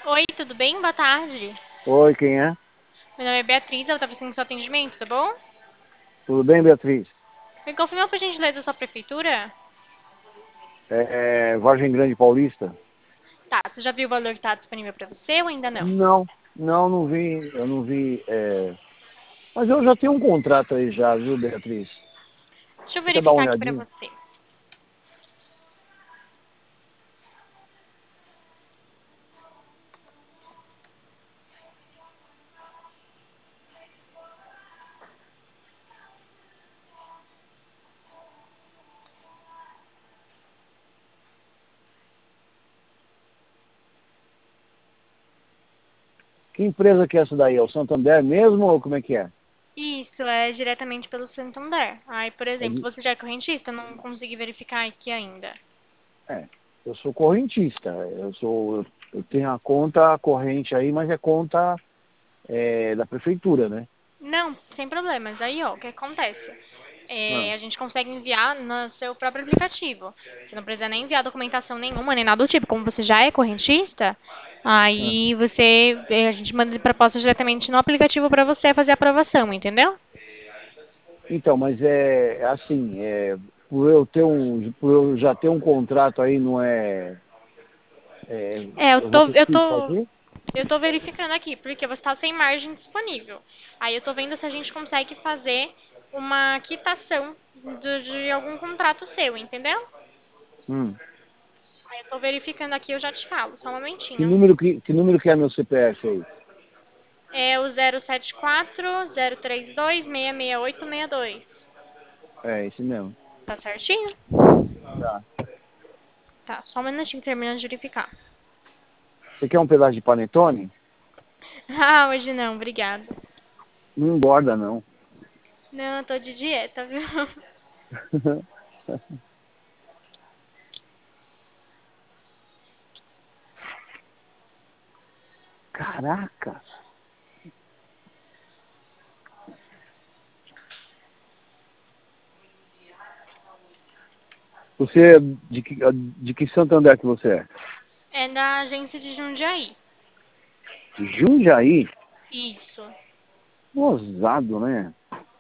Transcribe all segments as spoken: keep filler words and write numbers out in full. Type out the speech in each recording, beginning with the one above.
Oi, tudo bem? Boa tarde. Oi, quem é? Meu nome é Beatriz, eu estava precisando do seu atendimento, tá bom? Tudo bem, Beatriz? Me confirma, por gentileza, a sua prefeitura? É, é Vargem Grande Paulista? Tá, você já viu o valor que está disponível para você ou ainda não? Não, não, não vi, eu não vi. é, Mas eu já tenho um contrato aí já, viu, Beatriz? Deixa eu Você quer dar uma verificar aqui para olhadinha? você. Que empresa que é essa daí? É o Santander mesmo ou como é que é? Isso, é diretamente pelo Santander. Aí, por É, exemplo, de- você já é correntista? Eu não consegui verificar aqui ainda. é, eu sou correntista, eu sou, eu tenho a conta corrente aí, mas é conta é, da prefeitura, né? Não, sem problemas. Aí, ó, o que acontece? Ah, É, a gente consegue enviar no seu próprio aplicativo. Você não precisa nem enviar documentação nenhuma, nem nada do tipo. Como você já é correntista, ah. aí você, é, a gente manda de proposta diretamente no aplicativo para você fazer a aprovação, entendeu? Então, mas é, é assim, é, por eu ter um, por eu já ter um contrato aí, não é. É, É, eu eu vou tô, ter eu que tô, fazer? eu tô verificando aqui, porque você está sem margem disponível. Aí eu tô vendo se a gente consegue fazer uma quitação do- de algum contrato seu, entendeu? Hum. Aí eu tô verificando aqui, eu já te falo, só um Que momentinho. número que, que número que é meu C P F aí? É o zero sete quatro, zero três dois, seis seis oito seis dois. É, esse mesmo. Tá certinho? Tá. Tá, só um minutinho terminando de verificar. Você quer um pedaço de panetone? Ah, hoje não, obrigada. Não engorda, não. Não, eu tô de dieta, viu? Caraca! Você é de que, de que Santander que você é? É da agência de Jundiaí. Jundiaí? Isso. Ousado, né?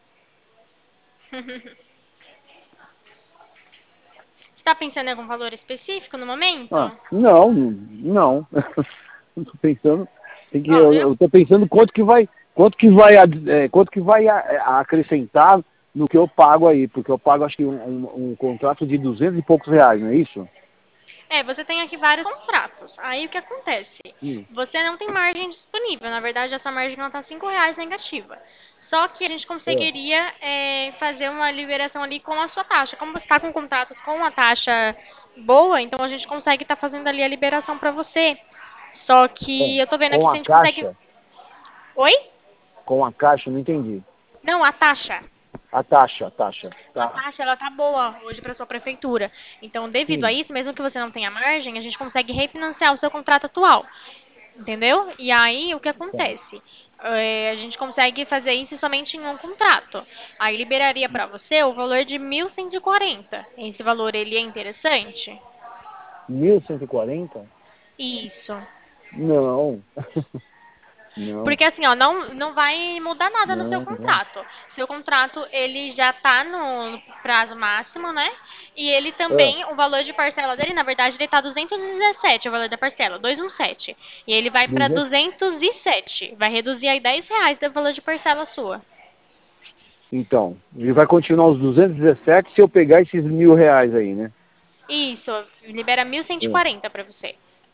Você tá pensando em algum valor específico no momento? Ah, não, não. Não tô pensando. Tem que, Ó, eu, eu, eu tô pensando quanto que vai, quanto que vai, ad- é, quanto que vai a- a- acrescentar no que eu pago aí, porque eu pago acho que um, um, um contrato de duzentos e poucos reais, não é isso? é, você tem aqui vários contratos. Aí o que acontece? Hum. Você não tem margem disponível. Na verdade, essa margem ela tá cinco reais negativa. Só que a gente É. conseguiria é, fazer uma liberação ali com a sua taxa. Como você está com contratos com a taxa boa, então a gente consegue estar fazendo ali a liberação para você. Só É. que eu tô vendo aqui Com se a a gente consegue. caixa, Oi? com a caixa, não entendi. Não, a taxa. A taxa, a taxa, A tá. taxa ela tá boa hoje para sua prefeitura. Então, devido a Sim, isso, mesmo que você não tenha margem, a gente consegue refinanciar o seu contrato atual. Entendeu? E aí, o que tá. acontece? É, a gente consegue fazer isso somente em um contrato. Aí liberaria para você o valor de mil cento e quarenta. Esse valor, ele é interessante? mil cento e quarenta? Isso. Não. Não, Porque assim, ó, não, não vai mudar nada no seu não, não. contrato. Seu contrato, ele já tá no, no prazo máximo, né? E ele É, também, o valor de parcela dele, na verdade, ele tá duzentos e dezessete, o valor da parcela, duzentos e dezessete. E ele vai para duzentos. duzentos e sete. Vai reduzir aí dez reais do valor de parcela sua. Então, ele vai continuar os duzentos e dezessete se eu pegar esses mil reais aí, né? Isso, libera mil cento e É. quarenta para você.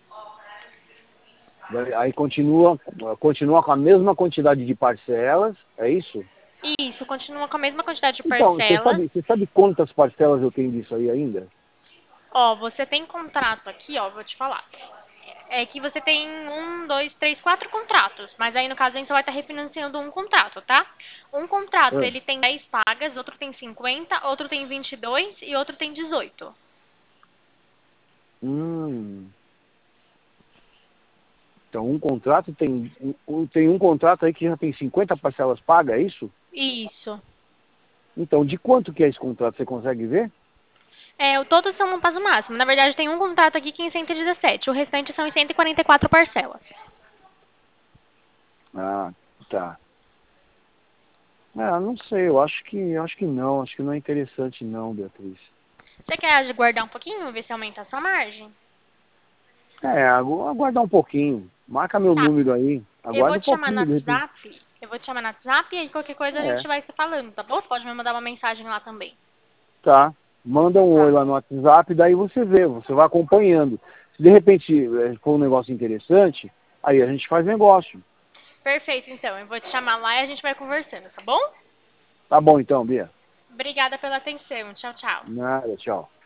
Aí continua, continua com a mesma quantidade de parcelas, é isso? Isso, continua com a mesma quantidade de Então, você parcelas. sabe, você sabe quantas parcelas eu tenho disso aí ainda? Ó, você tem contrato aqui, ó, vou te falar. É que você tem um, dois, três, quatro contratos. Mas aí, no caso, a gente só vai estar refinanciando um contrato, tá? Um contrato, É. ele tem dez pagas, outro tem cinquenta, outro tem vinte e dois e outro tem dezoito. Hum, então um contrato tem, um, um- tem um contrato aí que já tem cinquenta parcelas pagas, é isso? Isso. Então, de quanto que é esse contrato? Você consegue ver? É, o- todos são no prazo máximo. Na verdade, tem um contrato aqui que é em cento e dezessete. O restante são em cento e quarenta e quatro parcelas. Ah, tá. Ah, não sei, eu acho que, eu acho que não, acho que não é interessante não, Beatriz. Você quer aguardar um pouquinho, ver se aumenta a sua margem? É, agu- aguardar um pouquinho. Marca meu Tá. número aí. Eu vou Aguarda um te chamar no pouquinho, de repente. WhatsApp. Eu vou te chamar no WhatsApp e aí qualquer coisa a É, gente vai se falando, tá bom? Você pode me mandar uma mensagem lá também. tá. Manda um oi Tá. lá no WhatsApp, daí você vê, você vai acompanhando. Se de repente eh, for um negócio interessante, aí a gente faz negócio. Perfeito, então. Eu vou te chamar lá e a gente vai conversando, tá bom? Tá bom então, Bia. Obrigada pela atenção. Tchau, tchau. Nada, tchau.